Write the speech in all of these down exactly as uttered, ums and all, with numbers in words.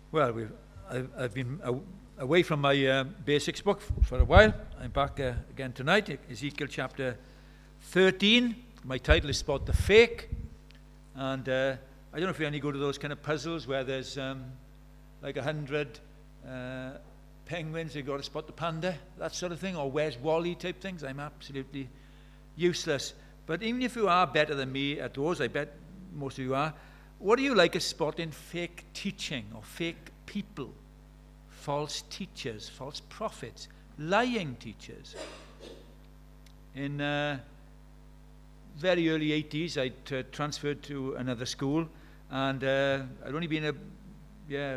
Well, we've, I've, I've been aw- away from my uh, basics book f- for a while. I'm back uh, again tonight, E- Ezekiel chapter thirteen. My title is Spot the Fake. And uh, I don't know if you only go to those kind of puzzles where there's um, like a hundred uh, penguins, you've got to spot the panda, that sort of thing, or Where's Wally type things. I'm absolutely useless. But even if you are better than me at those, I bet most of you are, what do you like at spotting fake teaching or fake people, false teachers, false prophets, lying teachers? In uh, very early eighties, I uh, transferred to another school, and uh, I'd only been a, yeah,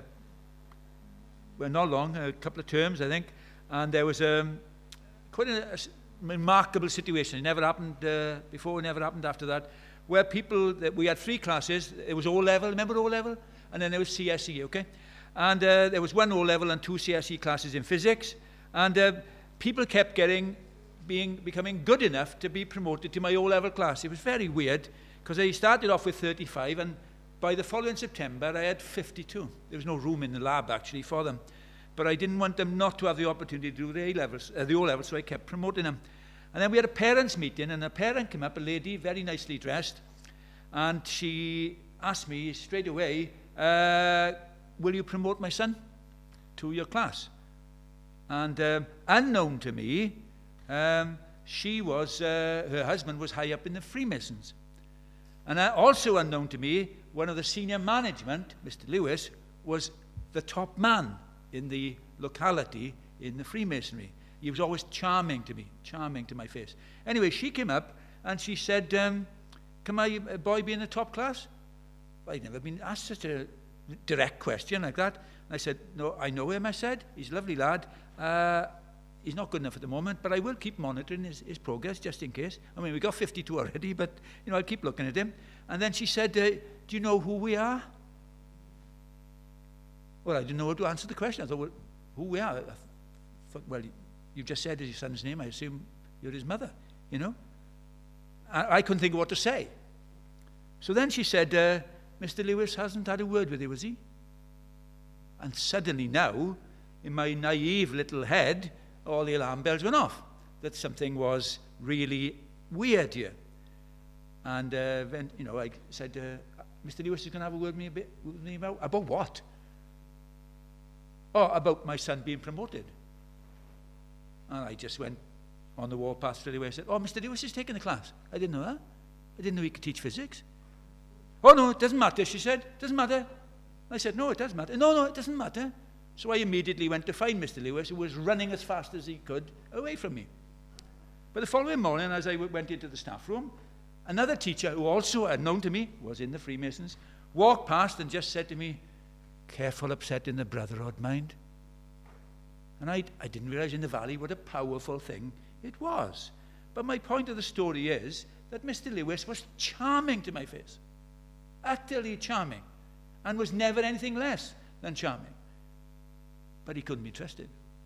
well, not long, a couple of terms, I think, and there was um, quite a, a s- remarkable situation. It never happened uh, before, it never happened after that, where people, that we had three classes. It was O-level, remember O-level? And then there was C S E, okay? And uh, there was one O-level and two C S E classes in physics, and uh, people kept getting, being, becoming good enough to be promoted to my O-level class. It was very weird, because I started off with thirty-five, and by the following September, I had fifty-two. There was no room in the lab, actually, for them. But I didn't want them not to have the opportunity to do the A-levels, uh, the O-levels, so I kept promoting them. And then we had a parents' meeting, and a parent came up, a lady, very nicely dressed, and she asked me straight away, uh, will you promote my son to your class? And um, unknown to me, um, she was, uh, her husband was high up in the Freemasons. And uh, also unknown to me, one of the senior management, Mister Lewis, was the top man in the locality in the Freemasonry. He was always charming to me, charming to my face. Anyway, she came up and she said, um, can my uh, boy be in the top class? I'd never been asked such a direct question like that. And I said, no, I know him, I said. He's a lovely lad. Uh, he's not good enough at the moment, but I will keep monitoring his, his progress just in case. I mean, we got fifty-two already, but you know, I'll keep looking at him. And then she said, uh, do you know who we are? Well, I didn't know how to answer the question. I thought, well, who we are? I thought, well, you just said his son's name. I assume you're his mother, you know? I, I couldn't think of what to say. So then she said, uh, Mister Lewis hasn't had a word with you, has he? And suddenly now, in my naive little head, all the alarm bells went off, that something was really weird here. And uh, then, you know, I said, uh, Mister Lewis is going to have a word with me, a bit, with me about, about what? Oh, about my son being promoted. And I just went on the warpath straight away and said, oh, Mister Lewis is taking the class. I didn't know that. I didn't know he could teach physics. Oh, no, it doesn't matter, she said. It doesn't matter. I said, no, it does matter. No, no, it doesn't matter. So I immediately went to find Mister Lewis, who was running as fast as he could away from me. But the following morning, as I w- went into the staff room, another teacher, who also unknown to me, was in the Freemasons, walked past and just said to me, careful upsetting the brotherhood, mind. And I, I didn't realize in the valley what a powerful thing it was. But my point of the story is that Mister Lewis was charming to my face, utterly charming, and was never anything less than charming. But he couldn't be trusted.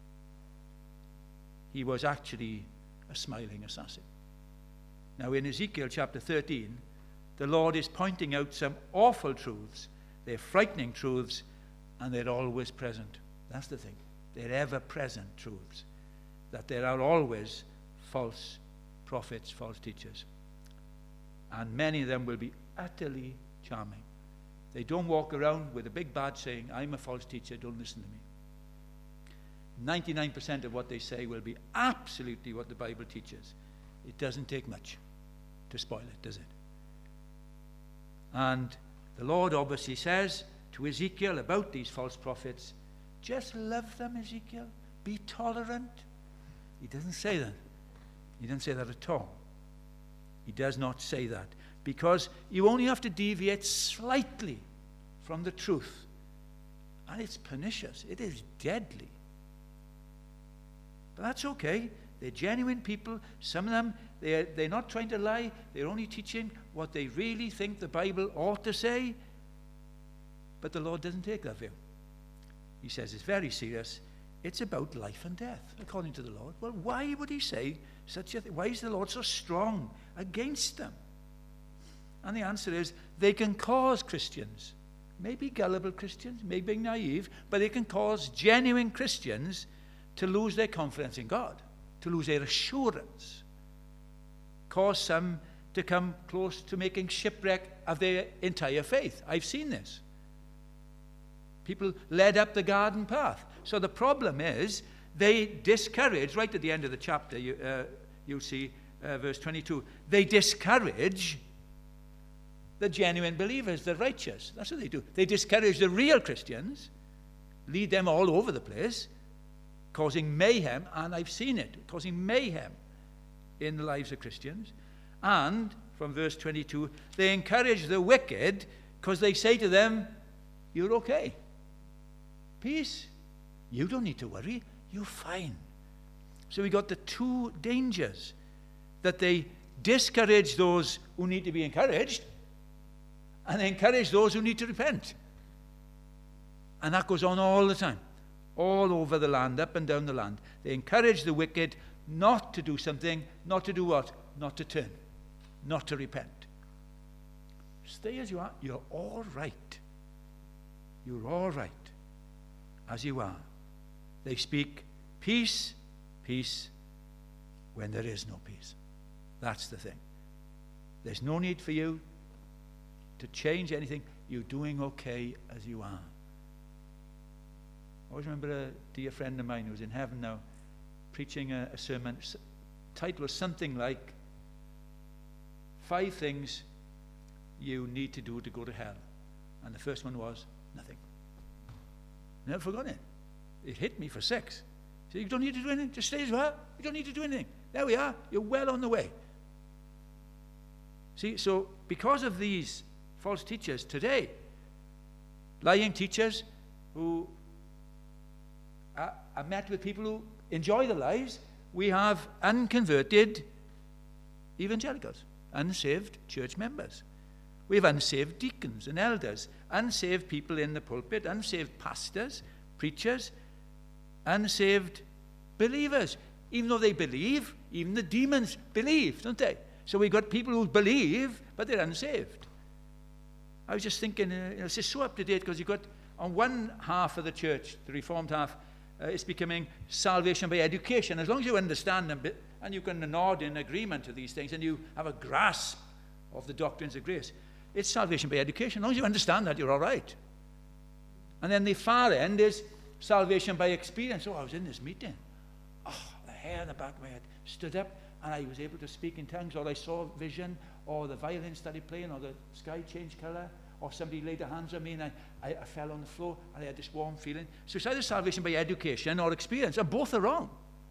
He was actually a smiling assassin. Now in Ezekiel chapter thirteen, the Lord is pointing out some awful truths. They're frightening truths, and they're always present. That's the thing. They're ever-present truths, that there are always false prophets, false teachers. And many of them will be utterly charming. They don't walk around with a big badge saying, I'm a false teacher, don't listen to me. ninety-nine percent of what they say will be absolutely what the Bible teaches. It doesn't take much to spoil it, does it? And the Lord obviously says to Ezekiel about these false prophets, just love them, Ezekiel. Be tolerant. He doesn't say that. He doesn't say that at all. He does not say that. Because you only have to deviate slightly from the truth. And it's pernicious. It is deadly. But that's okay. They're genuine people. Some of them, they're, they're not trying to lie. They're only teaching what they really think the Bible ought to say. But the Lord doesn't take that view. He says it's very serious. It's about life and death, according to the Lord. Well, why would he say such a thing? Why is the Lord so strong against them? And the answer is, they can cause Christians maybe gullible Christians, maybe naive, but they can cause genuine Christians to lose their confidence in God, to lose their assurance, cause some to come close to making shipwreck of their entire faith. I've seen this. People led up the garden path. So the problem is they discourage, right at the end of the chapter, you, uh, you'll see uh, verse twenty-two, they discourage the genuine believers, the righteous. That's what they do. They discourage the real Christians, lead them all over the place, causing mayhem, and I've seen it, causing mayhem in the lives of Christians. And, from verse twenty-two, they encourage the wicked because they say to them, you're okay. Peace. You don't need to worry. You're fine. So we got the two dangers, that they discourage those who need to be encouraged, and they encourage those who need to repent. And that goes on all the time, all over the land, up and down the land. They encourage the wicked not to do something, not to do what? Not to turn, not to repent. Stay as you are. You're all right. You're all right as you are. They speak peace, peace, when there is no peace. That's the thing. There's no need for you to change anything. You're doing okay as you are. I always remember a dear friend of mine who's in heaven now, preaching a, a sermon. The title was something like, Five Things You Need to Do to Go to Hell. And the first one was, nothing. Never forgotten it. It hit me for six. So you don't need to do anything. Just stay as you are. You don't need to do anything. There we are. You're well on the way. See, so because of these false teachers today, lying teachers who are, are met with people who enjoy their lives, we have unconverted evangelicals, unsaved church members. We have unsaved deacons and elders, unsaved people in the pulpit, unsaved pastors, preachers, unsaved believers. Even though they believe, even the demons believe, don't they? So we've got people who believe, but they're unsaved. I was just thinking, uh, you know, it's just so up to date, because you've got on one half of the church, the Reformed half, uh, it's becoming salvation by education. As long as you understand them, and you can nod in agreement to these things, and you have a grasp of the doctrines of grace, it's salvation by education. As long as you understand that, you're all right. And then the far end is salvation by experience. Oh, I was in this meeting. Oh, the hair on the back of my head stood up, and I was able to speak in tongues, or I saw vision, or the violin started playing, or the sky changed colour, or somebody laid their hands on me, and I, I, I fell on the floor, and I had this warm feeling. So it's either salvation by education or experience, and both are wrong.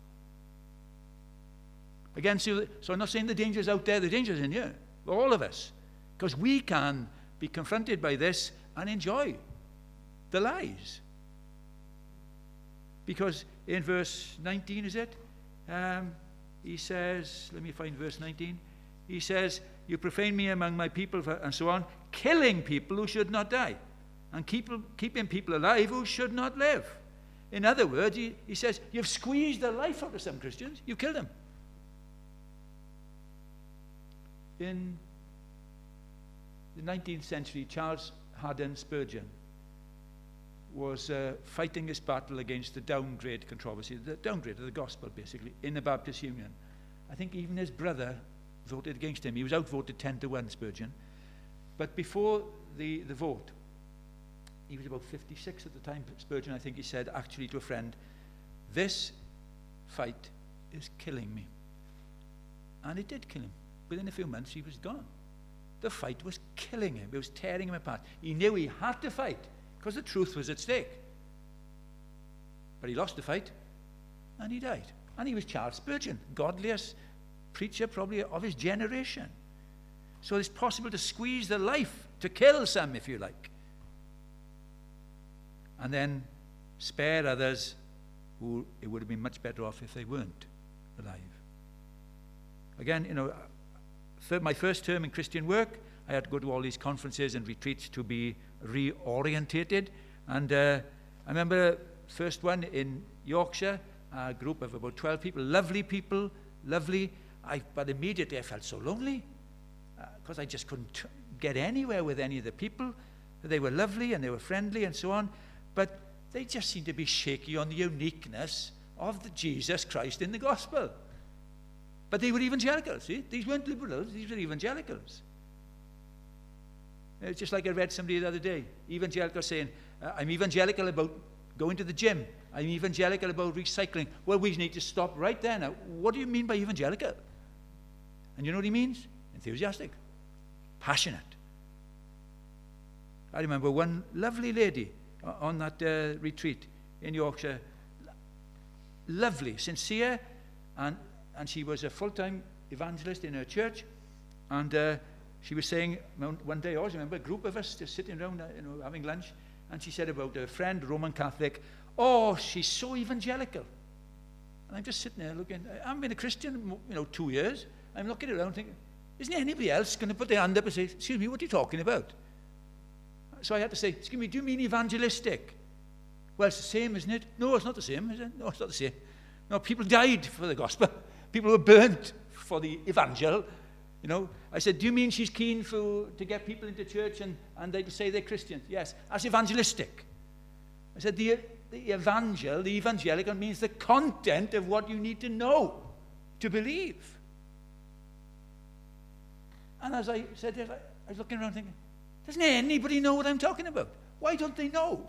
Again, so, so I'm not saying the danger is out there, the danger is in you, all of us. Because we can be confronted by this and enjoy the lies. Because in verse nineteen, is it? Um, he says, let me find verse nineteen. He says, you profane me among my people, and so on, killing people who should not die, and keep, keeping people alive who should not live. In other words, he, he says, you've squeezed the life out of some Christians, you've killed them. In the nineteenth century, Charles Haddon Spurgeon was uh, fighting this battle against the downgrade controversy, the downgrade of the gospel, basically, in the Baptist Union. I think even his brother voted against him. He was outvoted ten to one, Spurgeon. But before the, the vote, he was about fifty-six at the time, Spurgeon, I think he said, actually to a friend, this fight is killing me. And it did kill him. Within a few months, he was gone. The fight was killing him. It was tearing him apart. He knew he had to fight because the truth was at stake. But he lost the fight, and he died. And he was Charles Spurgeon, godliest preacher probably of his generation. So it's possible to squeeze the life, to kill some, if you like, and then spare others who it would have been much better off if they weren't alive. Again, you know, for my first term in Christian work, I had to go to all these conferences and retreats to be reorientated. And uh, I remember first one in Yorkshire, a group of about twelve people, lovely people, lovely. I, but immediately I felt so lonely because uh, I just couldn't t- get anywhere with any of the people. They were lovely and they were friendly and so on, but they just seemed to be shaky on the uniqueness of the Jesus Christ in the gospel. But they were evangelicals, see? These weren't liberals, these were evangelicals. It's just like I read somebody the other day, evangelical saying, uh, I'm evangelical about going to the gym. I'm evangelical about recycling. Well, we need to stop right there now. What do you mean by evangelical? And you know what he means? Enthusiastic, passionate. I remember one lovely lady on that uh, retreat in Yorkshire. Lovely, sincere, and, and she was a full-time evangelist in her church. And uh, she was saying, one day, I always remember, a group of us just sitting around, uh, you know, having lunch, and she said about her friend, Roman Catholic, oh, she's so evangelical. And I'm just sitting there looking. I've been a Christian, you know, two years. I'm looking around thinking, isn't anybody else going to put their hand up and say, excuse me, what are you talking about? So I had to say, excuse me, do you mean evangelistic? Well, it's the same, isn't it? No, it's not the same, is it? No, it's not the same. No, people died for the gospel. People were burnt for the evangel. You know, I said, do you mean she's keen for, to get people into church and, and they say they're Christians? Yes, that's evangelistic. I said, the, the evangel, the evangelical means the content of what you need to know to believe. And as I said this, I was looking around thinking, doesn't anybody know what I'm talking about? Why don't they know?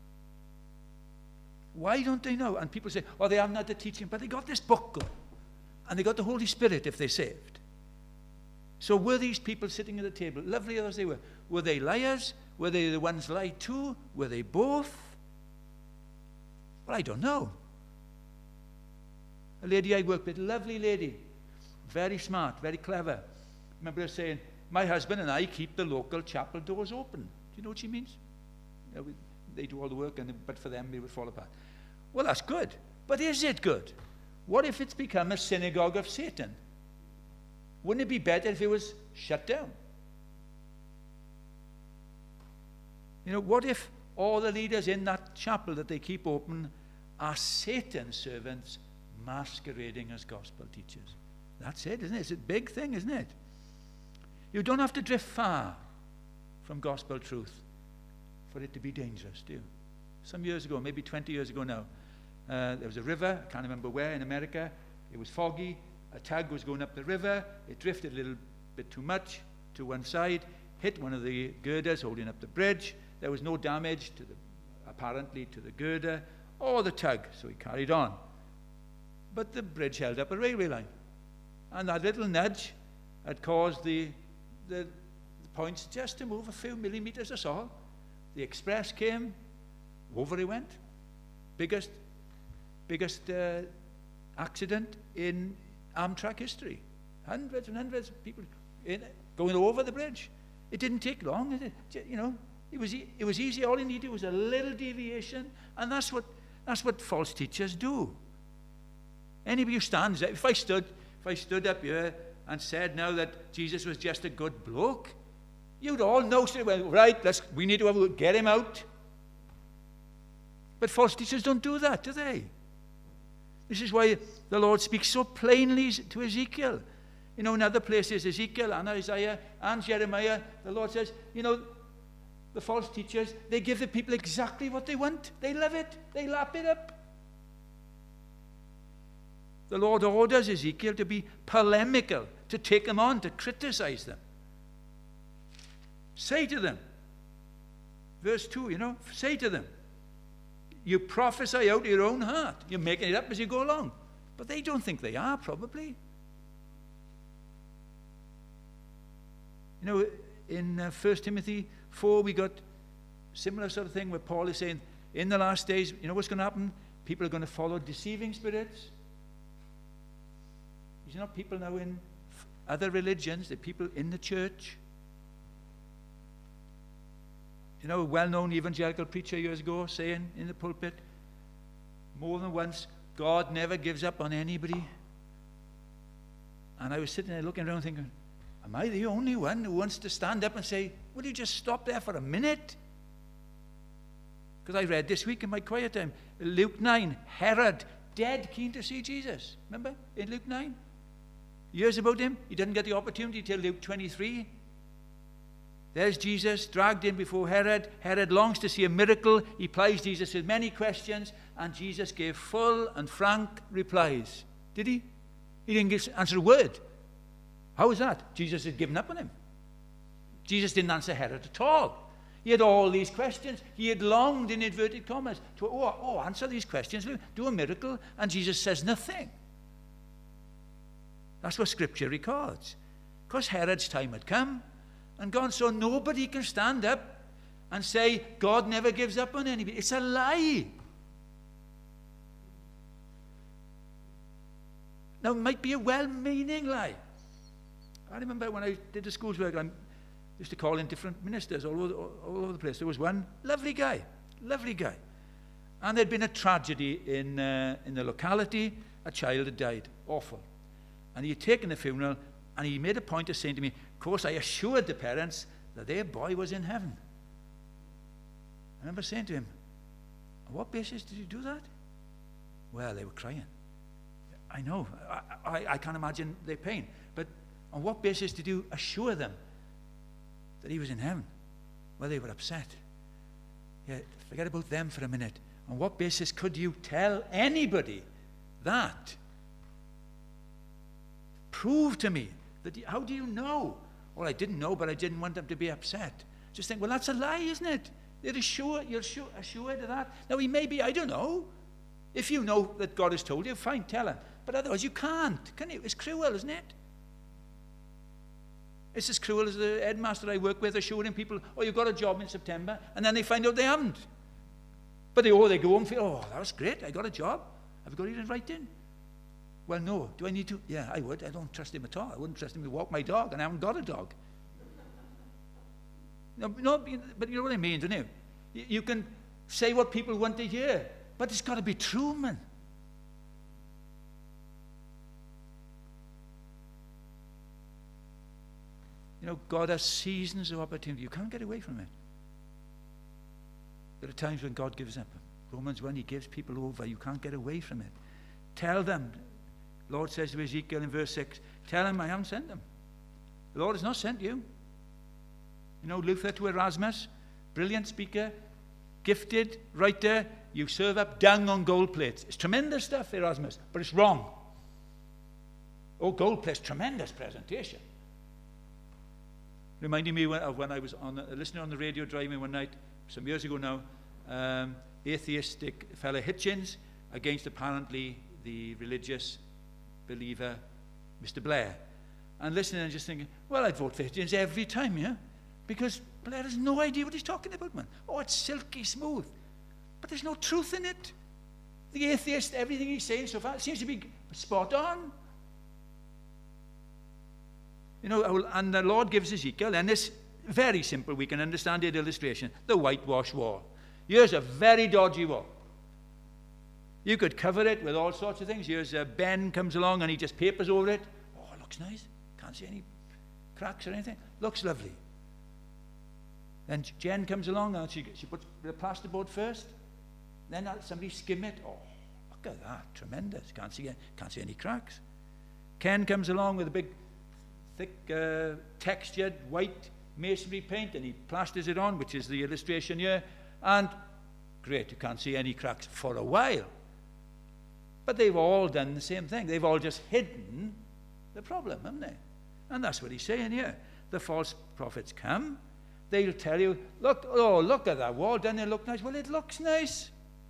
Why don't they know? And people say, oh, they haven't had the teaching, but they got this book going. And they got the Holy Spirit if they're saved. So were these people sitting at the table, lovely as they were, were they liars? Were they the ones lied to? Were they both? Well, I don't know. A lady I worked with, lovely lady, very smart, very clever. I remember her saying, my husband and I keep the local chapel doors open. Do you know what she means? You know, we, they do all the work, and but for them, it would fall apart. Well, that's good. But is it good? What if it's become a synagogue of Satan? Wouldn't it be better if it was shut down? You know, what if all the leaders in that chapel that they keep open are Satan's servants masquerading as gospel teachers? That's it, isn't it? It's a big thing, isn't it? You don't have to drift far from gospel truth for it to be dangerous, do you? Some years ago, maybe twenty years ago now, uh, there was a river, I can't remember where, in America. It was foggy. A tug was going up the river. It drifted a little bit too much to one side, hit one of the girders holding up the bridge. There was no damage, to the, apparently, to the girder or the tug, so he carried on. But the bridge held up a railway line. And that little nudge had caused the, the, the points just to move a few millimeters or so. The express came, over he went. Biggest, biggest uh, accident in Amtrak history. Hundreds and hundreds of people in, going over the bridge. It didn't take long, did it? You know, it was, e- it was easy. All you needed was a little deviation, and that's what, that's what false teachers do. Anybody who stands there, if I stood, if I stood up here and said now that Jesus was just a good bloke, you'd all know straight away, right, let's, we need to have a, get him out. But false teachers don't do that, do they? This is why the Lord speaks so plainly to Ezekiel. You know, in other places, Ezekiel and Isaiah and Jeremiah, the Lord says, you know, the false teachers, they give the people exactly what they want. They love it. They lap it up. The Lord orders Ezekiel to be polemical, to take them on, to criticize them. Say to them, verse two, you know, say to them, you prophesy out of your own heart. You're making it up as you go along. But they don't think they are, probably. You know, in uh, First Timothy four, we got similar sort of thing where Paul is saying, in the last days, you know what's going to happen? People are going to follow deceiving spirits. These are not people now in other religions. They're people in the church. You know, a well-known evangelical preacher years ago saying in the pulpit, more than once, God never gives up on anybody. And I was sitting there looking around thinking, am I the only one who wants to stand up and say, will you just stop there for a minute? Because I read this week in my quiet time, Luke nine, Herod, dead keen to see Jesus. Remember in Luke nine? Years about him. He didn't get the opportunity till Luke twenty-three. There's Jesus, dragged in before Herod. Herod longs to see a miracle. He plies Jesus with many questions, and Jesus gave full and frank replies. Did he? He didn't give, answer a word. How was that? Jesus had given up on him. Jesus didn't answer Herod at all. He had all these questions. He had longed, in inverted commas, to oh, oh, answer these questions, do a miracle, and Jesus says nothing. That's what Scripture records. Because Herod's time had come and gone, so nobody can stand up and say God never gives up on anybody. It's a lie. Now, it might be a well-meaning lie. I remember when I did the school's work, I used to call in different ministers all over, all over the place. There was one lovely guy, lovely guy. And there'd been a tragedy in, uh, in the locality. A child had died. Awful. And he had taken the funeral, and he made a point of saying to me, of course, I assured the parents that their boy was in heaven. I remember saying to him, on what basis did you do that? Well, they were crying. I know. I, I, I can't imagine their pain. But on what basis did you assure them that he was in heaven? Well, they were upset. Yeah, forget about them for a minute. On what basis could you tell anybody that? Prove to me. That. How do you know? Well, I didn't know, but I didn't want them to be upset. Just think, well, that's a lie, isn't it? They're assured, you're sure, assured of that. Now, he may be, I don't know. If you know that God has told you, fine, tell him. But otherwise, you can't. Can you? It's cruel, isn't it? It's as cruel as the headmaster I work with assuring people, oh, you've got a job in September, and then they find out they haven't. But they, oh, they go home and feel, oh, that was great, I got a job. Have you got it in writing? Well, no. Do I need to? Yeah, I would. I don't trust him at all. I wouldn't trust him to walk my dog, and I haven't got a dog. No, no, but you know what I mean, don't you? You, you can say what people want to hear, but it's got to be true, man. You know, God has seasons of opportunity. You can't get away from it. There are times when God gives up. Romans one, he gives people over. You can't get away from it. Tell them. The Lord says to Ezekiel in verse six, tell him I haven't sent them. The Lord has not sent you. You know, Luther to Erasmus, brilliant speaker, gifted writer, you serve up dung on gold plates. It's tremendous stuff, Erasmus, but it's wrong. Oh, gold plates, tremendous presentation. Reminding me of when I was on the, listening on the radio driving one night, some years ago now, um, atheistic fellow Hitchens against apparently the religious believer, Mister Blair. And listening and just thinking, well, I'd vote for Hitchens every time, yeah? Because Blair has no idea what he's talking about, man. Oh, it's silky smooth. But there's no truth in it. The atheist, everything he's saying so far, seems to be spot on. You know, and the Lord gives Ezekiel, and this very simple, we can understand it illustration, the whitewash wall. Here's a very dodgy wall. You could cover it with all sorts of things. Here's uh, Ben comes along and he just papers over it. Oh, it looks nice. Can't see any cracks or anything. Looks lovely. Then Jen comes along and she, she puts the plasterboard first. Then somebody skim it. Oh, look at that. Tremendous. Can't see, can't see any cracks. Ken comes along with a big, thick, uh, textured white masonry paint and he plasters it on, which is the illustration here. And great, you can't see any cracks for a while. But they've all done the same thing. They've all just hidden the problem, haven't they? And that's what he's saying here. The false prophets come. They'll tell you, look, oh, look at that wall. Doesn't it look nice? Well, it looks nice.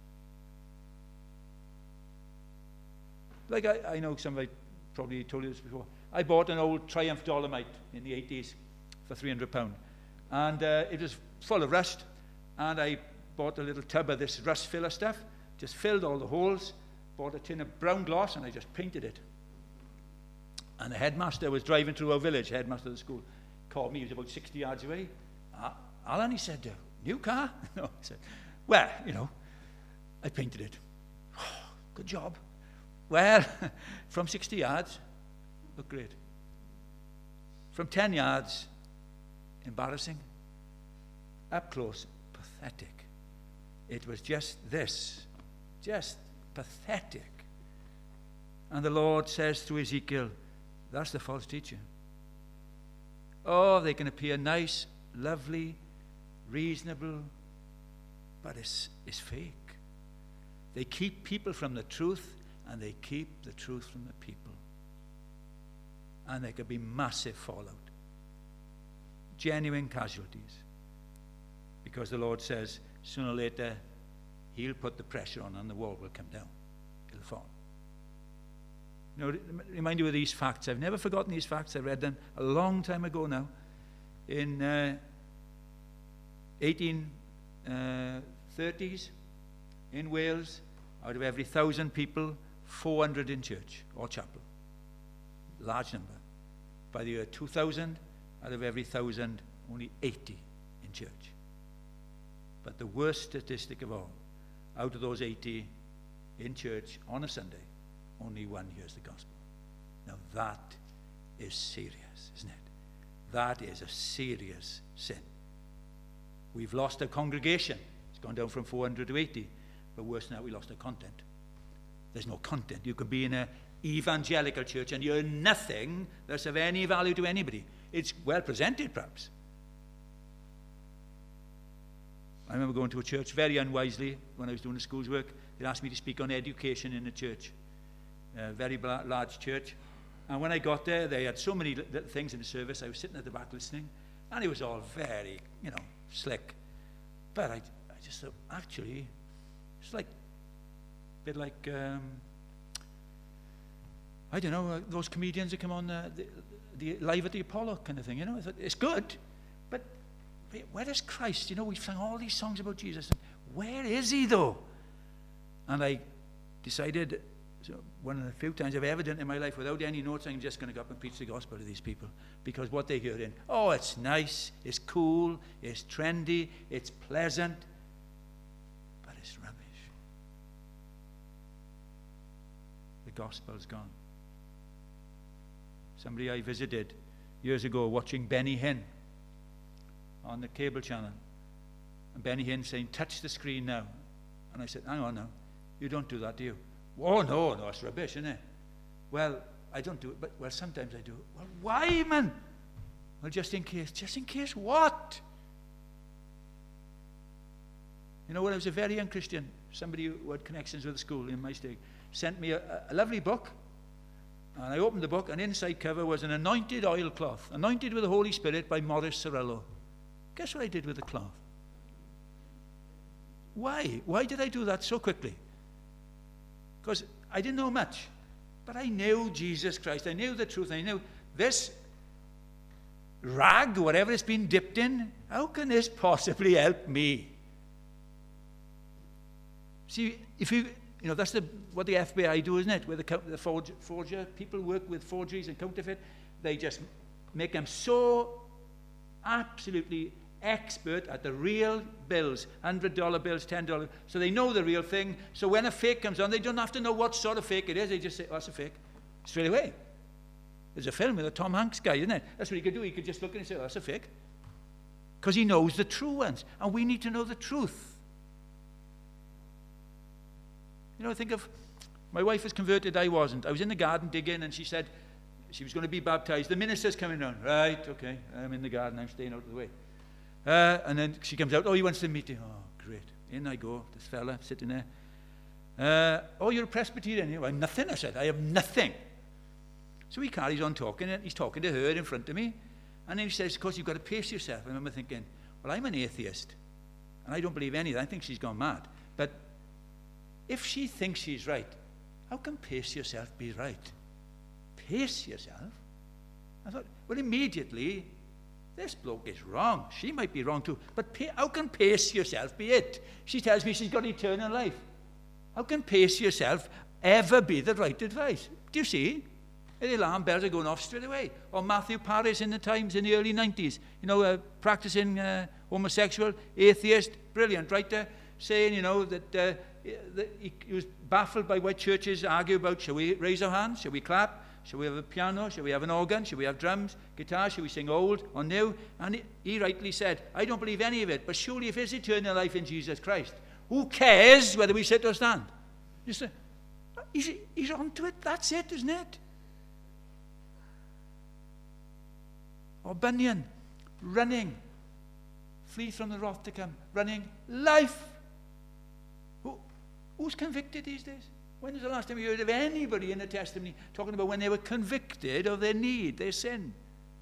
Like I, I know somebody probably told you this before. I bought an old Triumph Dolomite in the eighties for three hundred pounds. And uh, it was full of rust. And I bought a little tub of this rust filler stuff, just filled all the holes, bought a tin of brown gloss, and I just painted it. And the headmaster was driving through our village, headmaster of the school, called me, he was about sixty yards away. Ah, Alan, he said, new car? No, I said, well, you know, I painted it. Oh, good job. Well, from sixty yards, looked great. From ten yards, embarrassing. Up close, pathetic. It was just this, just pathetic. And the Lord says to Ezekiel, that's the false teacher. Oh, they can appear nice lovely, reasonable, but it's, it's fake. They keep people from the truth, and they keep the truth from the people. And there could be massive fallout. Genuine casualties. Because the Lord says, sooner or later, he'll put the pressure on and the wall will come down. It'll fall. You know, remind you of these facts. I've never forgotten these facts. I read them a long time ago now. In uh, eighteen thirties, in Wales, out of every thousand people, four hundred in church or chapel. Large number. By the year two thousand, out of every thousand, only eighty in church. But the worst statistic of all, out of those eighty in church on a Sunday, only one hears the gospel. Now that is serious, isn't it? That is a serious sin. We've lost our congregation. It's gone down from four hundred to eighty. But worse than that, we lost our content. There's no content. You can be in an evangelical church and you're nothing that's of any value to anybody. It's well presented, perhaps. I remember going to a church very unwisely when I was doing the school's work. They asked me to speak on education in the church. A very large church. And when I got there, they had so many little things in the service. I was sitting at the back listening, and it was all very, you know, slick. But I, I just thought, actually, it's like a bit like, um, I don't know, uh, those comedians that come on uh, the, the Live at the Apollo kind of thing, you know. I thought, it's good, but where is Christ? You know, we've sung all these songs about Jesus. And where is he, though? And I decided, so one of the few times I've ever done it in my life without any notes, I'm just going to go up and preach the gospel to these people. Because what they hear in, oh, it's nice, it's cool, it's trendy, it's pleasant, but it's rubbish. The gospel's gone. Somebody I visited years ago watching Benny Hinn on the cable channel. And Benny Hinn saying, touch the screen now. And I said, hang on now, you don't do that, do you? Oh, no, no, it's rubbish, isn't it? Well, I don't do it, but, well, sometimes I do. Well, why, man? Well, just in case. Just in case what? You know, when I was a very young Christian, somebody who had connections with the school in my state sent me a, a lovely book. And I opened the book, and inside cover was an anointed oilcloth, anointed with the Holy Spirit by Morris Cerullo. Guess what I did with the cloth? Why? Why did I do that so quickly? Because I didn't know much, but I knew Jesus Christ. I knew the truth. I knew this rag, whatever it's been dipped in, how can this possibly help me? See, if you, you know, that's the, what the F B I do, isn't it? Where the, the forger, forger, people work with forgeries and counterfeit. They just make them so absolutely expert at the real bills, one hundred dollar bills, ten dollar, so they know the real thing. So when a fake comes on, they don't have to know what sort of fake it is. They just say, oh, that's a fake, straight away. There's a film with a Tom Hanks guy, isn't it? That's what he could do. He could just look at it and say, oh, that's a fake. Because he knows the true ones. And we need to know the truth. You know, think of, my wife was converted, I wasn't. I was in the garden digging, and she said she was going to be baptized. The minister's coming down. Right, okay, I'm in the garden, I'm staying out of the way. Uh, and then she comes out, oh, he wants to meet you. Oh, great. In I go, this fella sitting there. Uh, oh, you're a Presbyterian. You know, I'm nothing, I said. I have nothing. So he carries on talking, and he's talking to her in front of me. And then he says, of course, you've got to pace yourself. I remember thinking, well, I'm an atheist, and I don't believe anything. I think she's gone mad. But if she thinks she's right, how can pace yourself be right? Pace yourself? I thought, well, immediately, this bloke is wrong. She might be wrong too. But pa- how can pace yourself be it? She tells me she's got eternal life. How can pace yourself ever be the right advice? Do you see? The alarm bells are going off straight away. Or Matthew Paris in the Times in the early nineties. You know, uh, practicing uh, homosexual, atheist, brilliant writer, saying, you know, that, uh, that he, he was baffled by why churches argue about, shall we raise our hands? Shall we clap? Shall we have a piano? Shall we have an organ? Shall we have drums, guitar? Shall we sing old or new? And he, he rightly said, I don't believe any of it, but surely if there's eternal life in Jesus Christ, who cares whether we sit or stand? You say, he's, he's on to it. That's it, isn't it? Or Bunyan, running, flee from the wrath to come, running life. Who, who's convicted these days? When was the last time you heard of anybody in a testimony talking about when they were convicted of their need, their sin?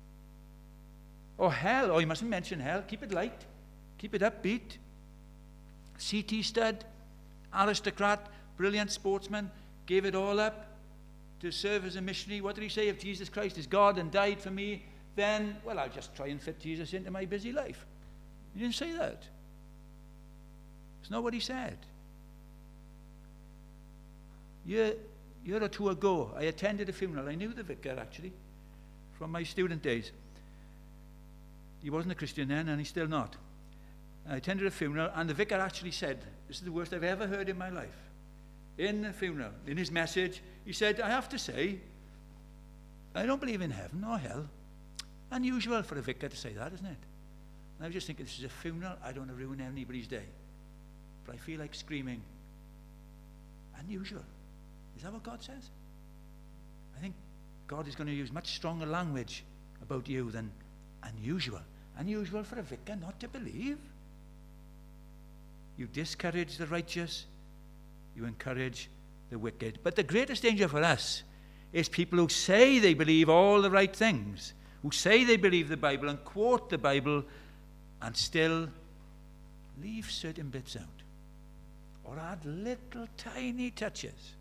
Or hell. Oh, you mustn't mention hell. Keep it light. Keep it upbeat. C T stud, aristocrat, brilliant sportsman, gave it all up to serve as a missionary. What did he say? If Jesus Christ is God and died for me, then, well, I'll just try and fit Jesus into my busy life. He didn't say that. It's not what he said. Year, year or two ago, I attended a funeral. I knew the vicar, actually, from my student days. He wasn't a Christian then, and he's still not. I attended a funeral, and the vicar actually said, this is the worst I've ever heard in my life. In the funeral, in his message, he said, I have to say, I don't believe in heaven or hell. Unusual for a vicar to say that, isn't it? And I was just thinking, this is a funeral. I don't want to ruin anybody's day. But I feel like screaming, unusual. Is that what God says? I think God is going to use much stronger language about you than unusual. Unusual for a vicar not to believe. You discourage the righteous, you encourage the wicked. But the greatest danger for us is people who say they believe all the right things, who say they believe the Bible and quote the Bible and still leave certain bits out or add little tiny touches.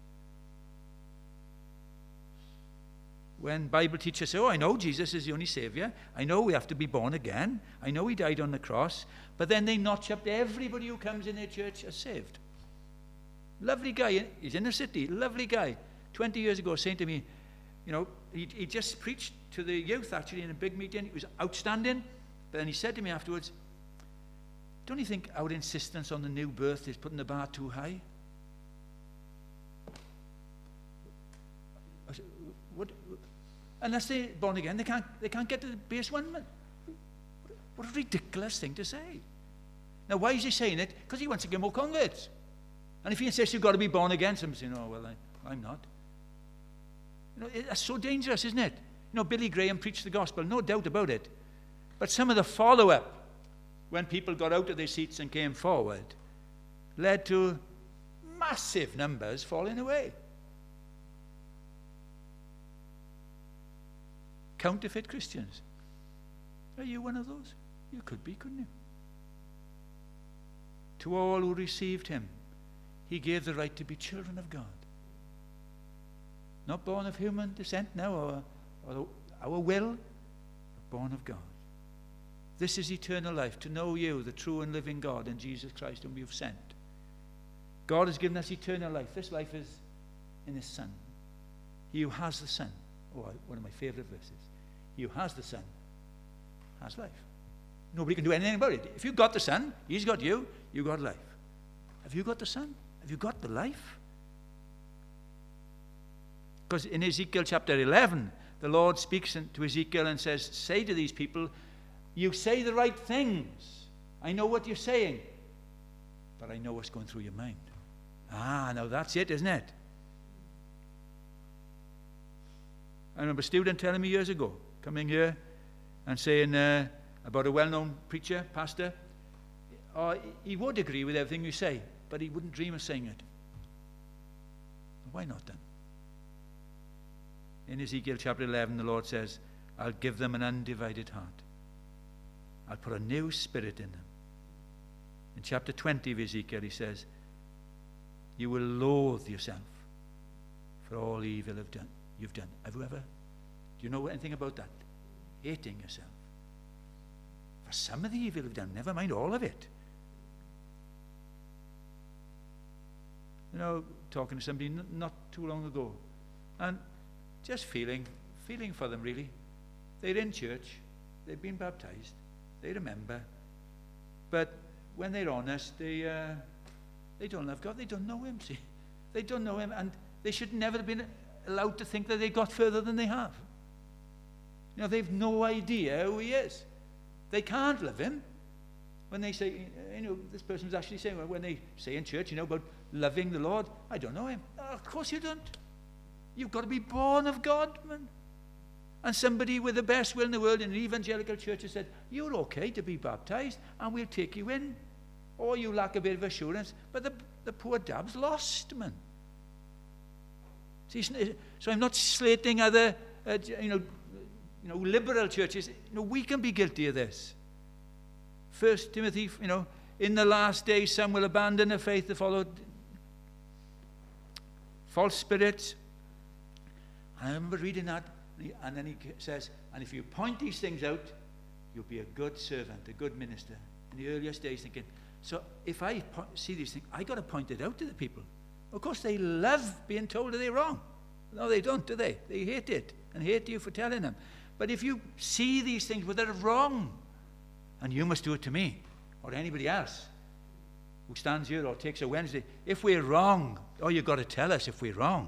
When Bible teachers say, oh, I know Jesus is the only Savior. I know we have to be born again. I know he died on the cross. But then they notch up everybody who comes in their church as saved. Lovely guy. He's in the city. Lovely guy. twenty years ago saying to me, you know, he, he just preached to the youth actually in a big meeting. It was outstanding. But then he said to me afterwards, don't you think our insistence on the new birth is putting the bar too high? I said, what? Unless they're born again, they can't, they can't get to the base one. What a ridiculous thing to say. Now, why is he saying it? Because he wants to get more converts. And if he insists you've got to be born again, some say, oh, well, I, I'm not. You know, it, that's so dangerous, isn't it? You know, Billy Graham preached the gospel, no doubt about it. But some of the follow-up, when people got out of their seats and came forward, led to massive numbers falling away. Counterfeit Christians. Are you one of those? You could be, couldn't you? To all who received him, he gave the right to be children of God. Not born of human descent now, or, or our will, but born of God. This is eternal life, to know you, the true and living God, and Jesus Christ whom you've sent. God has given us eternal life. This life is in his Son. He who has the Son. Oh, one of my favorite verses. He who has the Son has life. Nobody can do anything about it. If you've got the Son, he's got you, you've got life. Have you got the Son? Have you got the life? Because in Ezekiel chapter eleven, the Lord speaks to Ezekiel and says, say to these people, you say the right things. I know what you're saying, but I know what's going through your mind. Ah, now that's it, isn't it? I remember a student telling me years ago, coming here and saying uh, about a well-known preacher, pastor, oh, he would agree with everything you say, but he wouldn't dream of saying it. Why not then? In Ezekiel chapter eleven, the Lord says, I'll give them an undivided heart. I'll put a new spirit in them. In chapter twenty of Ezekiel, he says, you will loathe yourself for all evil have done, you've done. Have you ever? Do you know anything about that? Hating yourself. For some of the evil you've done, never mind all of it. You know, talking to somebody n- not too long ago, and just feeling, feeling for them really. They're in church, they've been baptized, they remember, but when they're honest, they uh, they don't love God, they don't know him, see. They don't know him, and they should never have been allowed to think that they got further than they have. You know, they've no idea who he is. They can't love him. When they say, you know, this person's actually saying, well, when they say in church, you know, about loving the Lord, I don't know him. Oh, of course you don't. You've got to be born of God, man. And somebody with the best will in the world in an evangelical church has said, you're okay to be baptized and we'll take you in. Or you lack a bit of assurance. But the, the poor dab's lost, man. See, so I'm not slating other, uh, you know, you know, liberal churches. You know, we can be guilty of this. First Timothy, you know, in the last days some will abandon the faith to follow false spirits. I remember reading that, and then he says, and if you point these things out, you'll be a good servant, a good minister. In the earliest days, thinking, so if I see these things, I got to point it out to the people. Of course, they love being told that they're wrong. No, they don't, do they? They hate it and hate you for telling them. But if you see these things where they're wrong, and you must do it to me or anybody else who stands here or takes a Wednesday, if we're wrong, oh, you've got to tell us if we're wrong.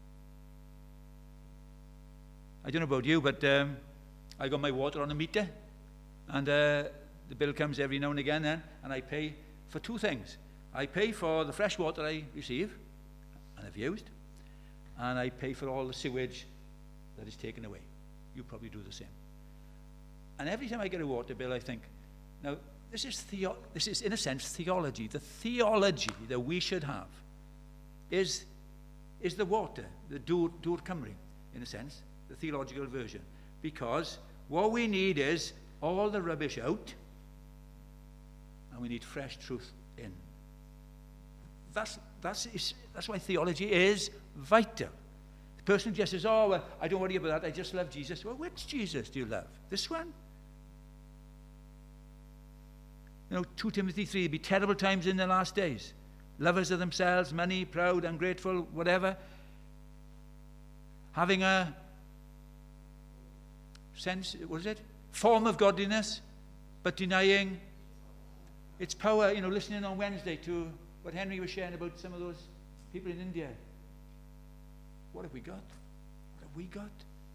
I don't know about you, but um, I got my water on a meter, and uh, the bill comes every now and again then, and I pay for two things. I pay for the fresh water I receive and have used, and I pay for all the sewage that is taken away. You probably do the same. And every time I get a water bill, I think, now, this is, theo- this is in a sense, theology. The theology that we should have is, is the water, the Dŵr Dŵr Cymru, in a sense, the theological version. Because what we need is all the rubbish out, and we need fresh truth in. That's, that's, that's why theology is vital. The person just says, oh, well, I don't worry about that, I just love Jesus. Well, which Jesus do you love? This one? You know, Second Timothy three, there'll be terrible times in the last days. Lovers of themselves, money, proud, ungrateful, whatever. Having a sense, what is it? Form of godliness, but denying its power. You know, listening on Wednesday to what Henry was sharing about some of those people in India. What have we got? What have we got?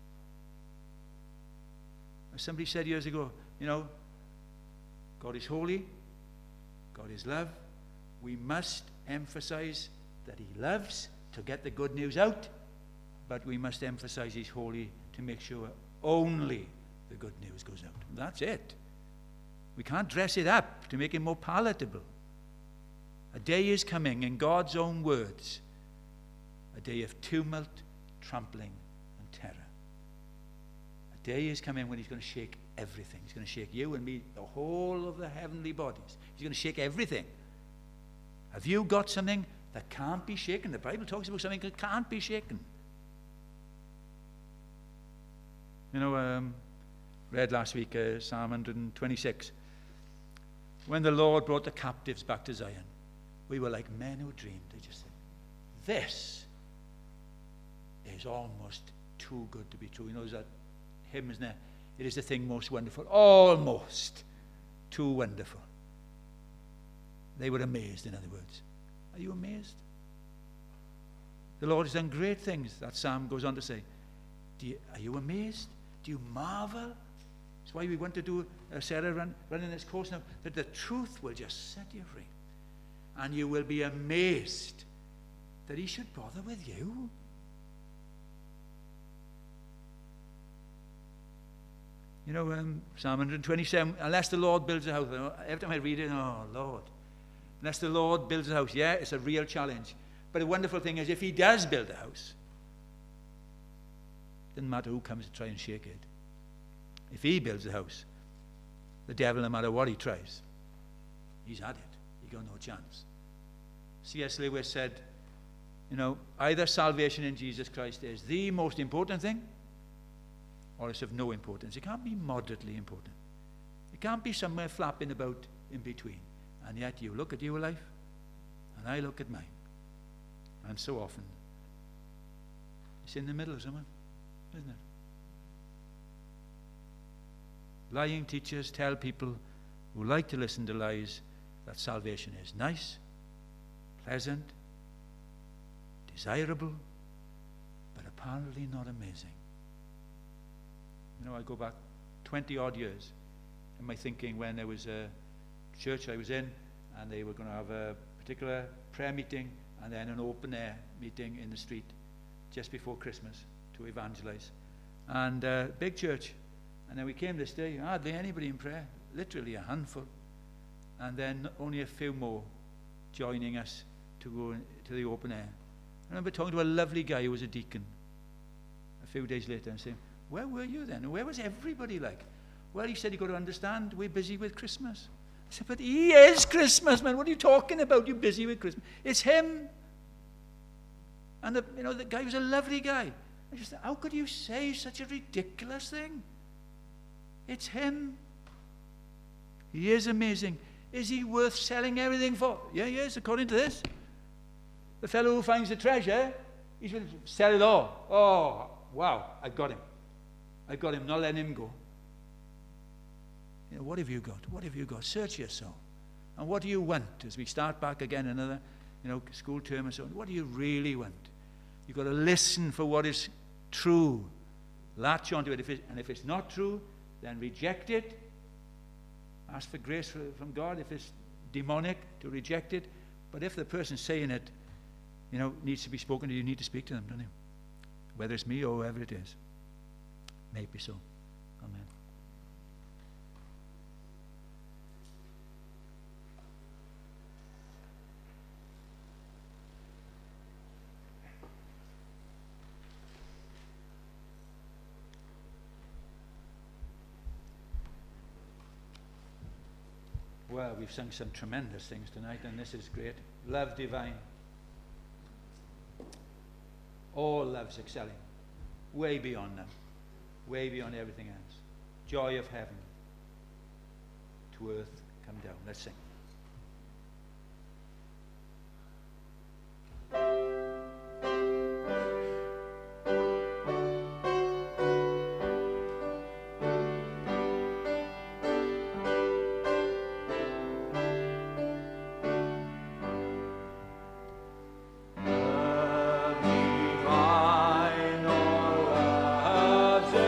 As somebody said years ago, you know, God is holy, God is love. We must emphasize that he loves to get the good news out, but we must emphasize he's holy to make sure only the good news goes out. That's it. We can't dress it up to make it more palatable. A day is coming, in God's own words, a day of tumult, trampling, and terror. A day is coming when he's going to shake everything. He's going to shake you and me, the whole of the heavenly bodies. He's going to shake everything. Have you got something that can't be shaken? The Bible talks about something that can't be shaken. You know, um, read last week uh, Psalm one twenty-six. When the Lord brought the captives back to Zion, we were like men who dreamed. They just said, this is almost too good to be true. You know, there's that hymn, isn't there? It is the thing most wonderful, almost too wonderful. They were amazed, in other words. Are you amazed? The Lord has done great things, that psalm goes on to say. Do you, are you amazed? Do you marvel? That's why we want to do uh, Sarah run, running this course now, that the truth will just set you free. And you will be amazed that he should bother with you. You know, um, Psalm one twenty-seven, unless the Lord builds a house. Every time I read it, oh, Lord. Unless the Lord builds a house. Yeah, it's a real challenge. But the wonderful thing is, if he does build a house, it doesn't matter who comes to try and shake it. If he builds a house, the devil, no matter what he tries, he's had it. He got no chance. C S Lewis said, you know, either salvation in Jesus Christ is the most important thing, or it's of no importance. It can't be moderately important. It can't be somewhere flapping about in between. And yet you look at your life, and I look at mine. And so often, it's in the middle somewhere, isn't it? Lying teachers tell people who like to listen to lies that salvation is nice, pleasant, desirable, but apparently not amazing. You know, I go back twenty odd years in my thinking when there was a church I was in, and they were going to have a particular prayer meeting and then an open air meeting in the street just before Christmas to evangelize. And uh, big church. And then we came this day, hardly anybody in prayer, literally a handful. And then only a few more joining us to go to the open air. I remember talking to a lovely guy who was a deacon a few days later and saying, where were you then? Where was everybody like? Well, he said, you've got to understand, we're busy with Christmas. I said, but he is Christmas, man. What are you talking about? You're busy with Christmas. It's him. And the, you know, the guy was a lovely guy. I just thought, how could you say such a ridiculous thing? It's him. He is amazing. Is he worth selling everything for? Yeah, he is, according to this. The fellow who finds the treasure, he's going to sell it all. Oh, wow, I got him. I got him, not letting him go. You know, what have you got? What have you got? Search your soul. And what do you want? As we start back again another, you know, school term and so on, what do you really want? You've got to listen for what is true. Latch onto it. If it and if it's not true, then reject it. Ask for grace from God if it's demonic to reject it. But if the person saying it, you know, needs to be spoken to, you need to speak to them, don't you? Whether it's me or whoever it is. May it be so. Amen. Well, we've sung some tremendous things tonight, and this is great. Love divine. All love's excelling. Way beyond them. Way beyond everything else. Joy of heaven. To earth come down. Let's sing.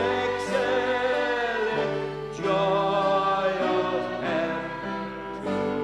Joy of heaven.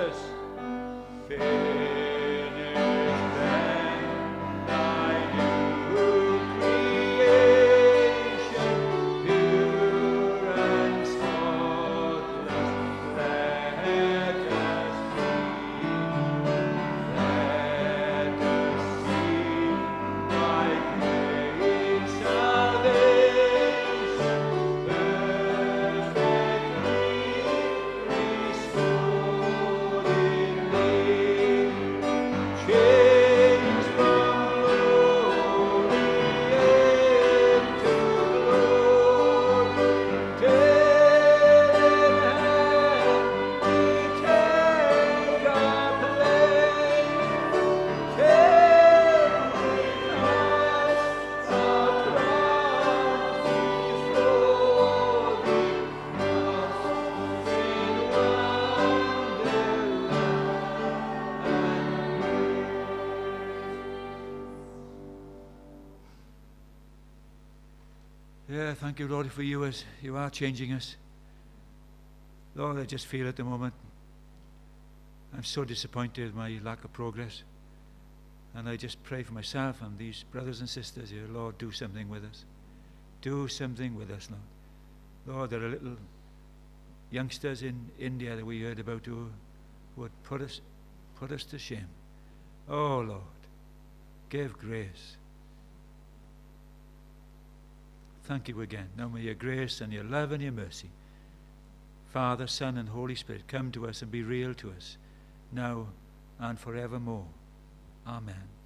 Yeah, thank you, Lord, for you as you are changing us. Lord, I just feel at the moment I'm so disappointed with my lack of progress. And I just pray for myself and these brothers and sisters here. Lord, do something with us. Do something with us, Lord. Lord, there are little youngsters in India that we heard about who would put us, put us to shame. Oh, Lord, give grace. Thank you again. Now may your grace and your love and your mercy, Father, Son, and Holy Spirit, come to us and be real to us now and forevermore. Amen.